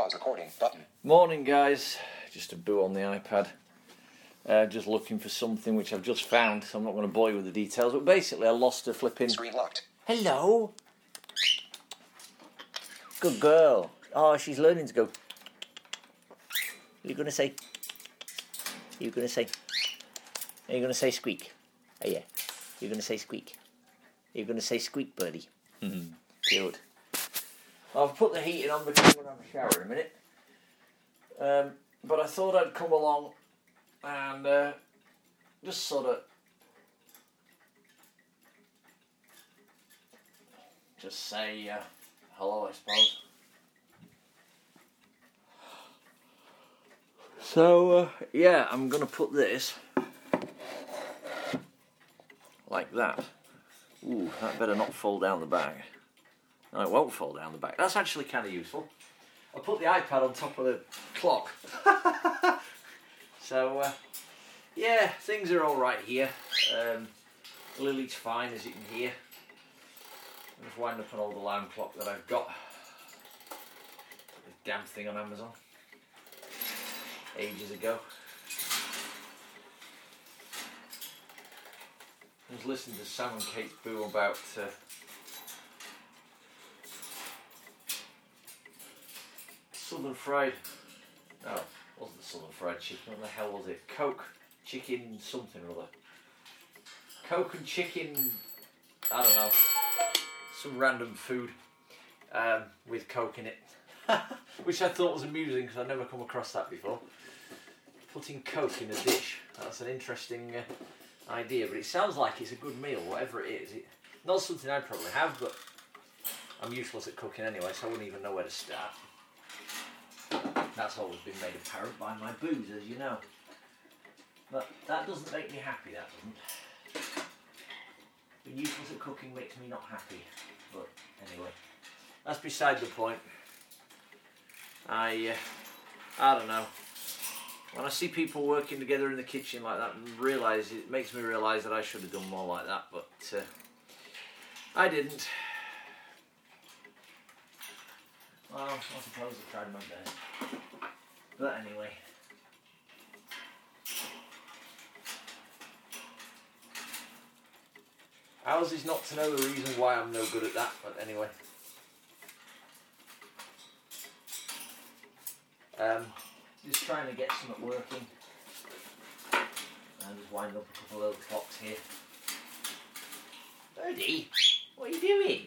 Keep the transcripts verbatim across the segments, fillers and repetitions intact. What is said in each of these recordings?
Pause recording button. Morning, guys. Just a boo on the iPad. Uh, just looking for something which I've just found, so I'm not going to bore you with the details. But basically, I lost a flipping... Screen locked. Hello. Good girl. Oh, she's learning to go... Are you going to say... Are you going to say... Are you going to say squeak? Oh, yeah. You're going to say squeak. Are you going to say squeak, birdie? Mm-hmm. Good. I'll put the heating on because I'm going to have a shower in a minute. Um, but I thought I'd come along and uh, just sort of just say uh, hello, I suppose. So, uh, yeah, I'm going to put this like that. Ooh, that better not fall down the bag. No, it won't fall down the back. That's actually kind of useful. I put the iPad on top of the clock. So, uh, yeah, things are all right here. Um, Lily's fine, as you can hear. I'm just winding up an old alarm clock that I've got. This damn thing on Amazon. Ages ago. I was listening to Sam and Kate's boo about... Uh, Southern fried, no, it wasn't Southern fried chicken, what the hell was it? Coke, chicken, something or other. Coke and chicken, I don't know, some random food um, with Coke in it. Which I thought was amusing because I'd never come across that before. Putting Coke in a dish, that's an interesting uh, idea, but it sounds like it's a good meal, whatever it is. It, not something I'd probably have, but I'm useless at cooking anyway, so I wouldn't even know where to start. That's always been made apparent by my booze, as you know. But that doesn't make me happy, that doesn't. Being useless at cooking makes me not happy. But anyway, that's beside the point. I, uh, I don't know. When I see people working together in the kitchen like that, and realise it makes me realise that I should have done more like that, but uh, I didn't. Well, I suppose I tried my best. But anyway. Ours is not to know the reason why I'm no good at that, but anyway. Um, just trying to get something working. I'm just winding up a couple of little clocks here. Birdie, what are you doing?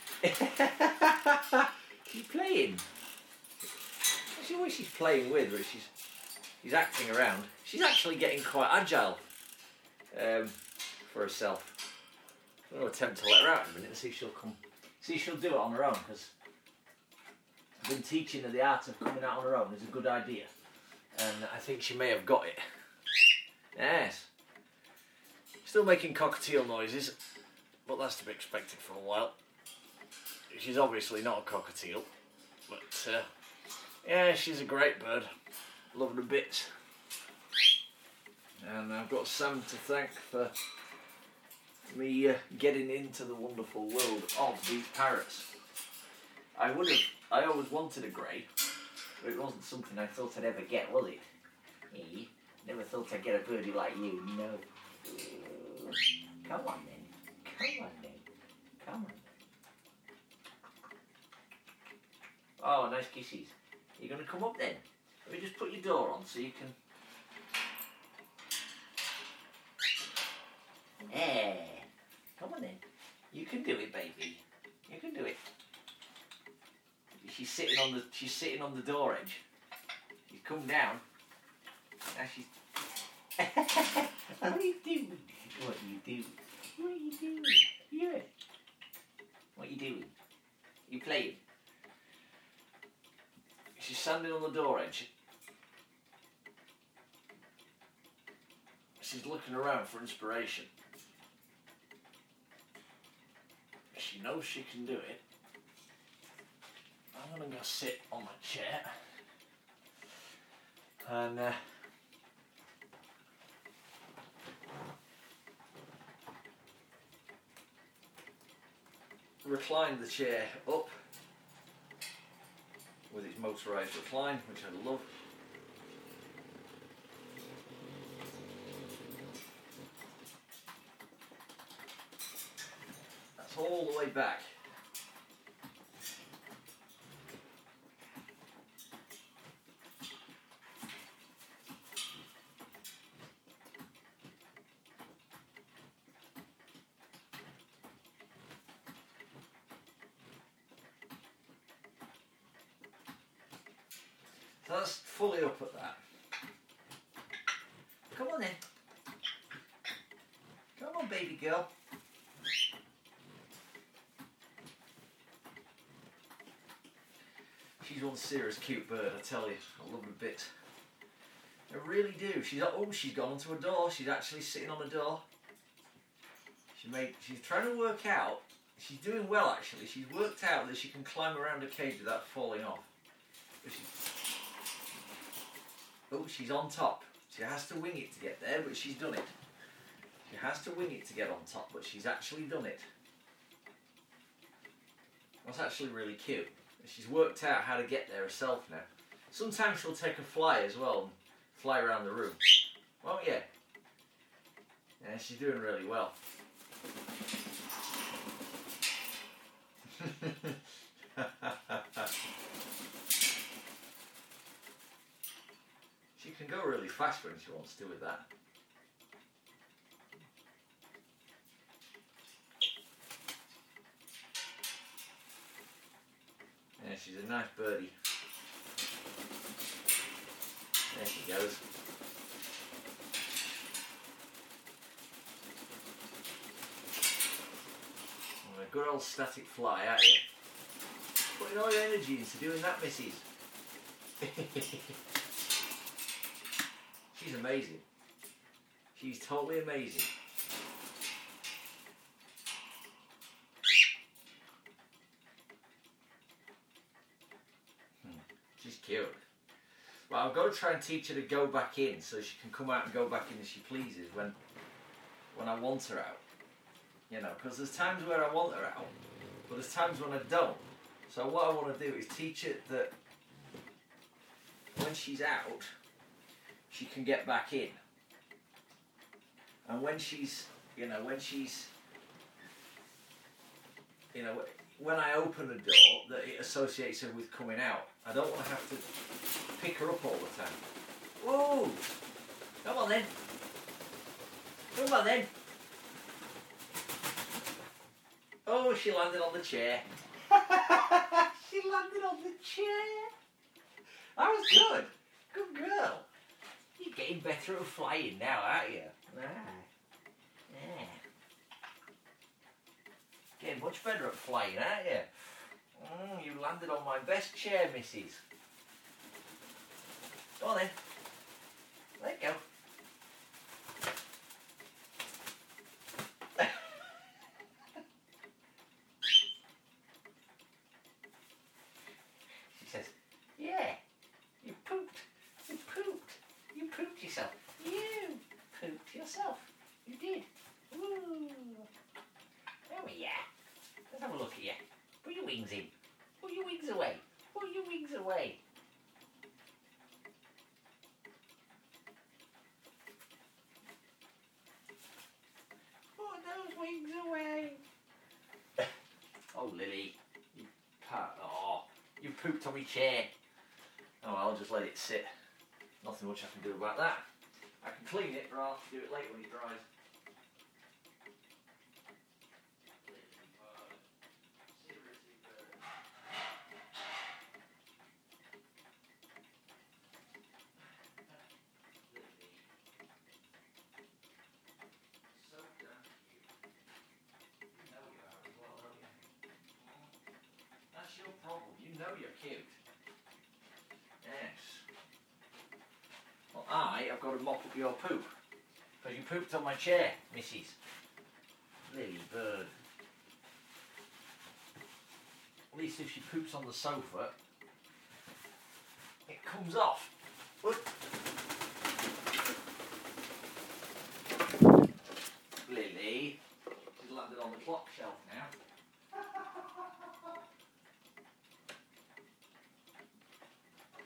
She's playing. I don't know what she's playing with, but she's she's acting around. She's actually getting quite agile um, for herself. I'm going to attempt to let her out in a minute and see if she'll come. See if she'll do it on her own, because I've been teaching her the art of coming out on her own is a good idea, and I think she may have got it. Yes. Still making cockatiel noises, but that's to be expected for a while. She's obviously not a cockatiel, but uh, yeah, she's a great bird. Love her to bits. And I've got Sam to thank for me uh, getting into the wonderful world of these parrots. I would have, I always wanted a grey, but it wasn't something I thought I'd ever get, was it? Me? Never thought I'd get a birdie like you, no. Come on then. Come on then. Come on. Oh, nice kisses. You're going to come up then? Let me just put your door on so you can... Eh. Come on then. You can do it, baby. You can do it. She's sitting on the she's sitting on the door edge. She's come down. Now she's... What are you doing? What are you doing? What are you doing? Yeah. What are you doing? You playing? She's standing on the door edge. She's looking around for inspiration. She knows she can do it. I'm going to go sit on my chair. And uh, recline the chair up with its motorised recline, which I love. That's all the way back. So that's fully up at that. Come on then. Come on, baby girl. She's one serious cute bird, I tell you. I love her a bit. I really do. She's oh, she's gone onto a door. She's actually sitting on a door. She made. She's trying to work out. She's doing well actually. She's worked out that she can climb around a cage without falling off. But she, oh, she's on top. She has to wing it to get there, but she's done it. She has to wing it to get on top, but she's actually done it. That's actually really cute. She's worked out how to get there herself now. Sometimes she'll take a fly as well and fly around the room. Well, yeah. Yeah, she's doing really well. She can go really fast when she wants to with that. Yeah, she's a nice birdie. There she goes. And a good old static fly, aren't you? Putting all your energy into doing that, missus. She's amazing. She's totally amazing. Hmm. She's cute. Well, I've got to try and teach her to go back in so she can come out and go back in as she pleases when when I want her out. You know, because there's times where I want her out, but there's times when I don't. So what I want to do is teach her that when she's out, she can get back in. And when she's, you know, when she's, you know, when I open the door, that it associates her with coming out. I don't want to have to pick her up all the time. Whoa! Come on then. Come on then. Oh, she landed on the chair. She landed on the chair. That was good. Good girl. You're getting better at flying now, aren't you? Ah. Yeah. Getting much better at flying, aren't you? Mm, you landed on my best chair, missus. Go on then. Let it go. She says, yeah, you pooped. You pooped. You pooped yourself. You pooped yourself. You did. Woo. There we are. Let's have a look at you. Put your wings in. Put your wings away. Put your wings away. Put those wings away. Oh, Lily. You pa- oh, you pooped on my chair. Oh, I'll just let it sit. Nothing much I can do about that. I can clean it, but I'll have to do it later when it dries. Your problem. You know you're cute. Yes. Well, I have got to mop up your poop. Because you pooped on my chair, missus. Lily bird. At least if she poops on the sofa, it comes off. Whoop. Lily. She's landed on the clock shelf.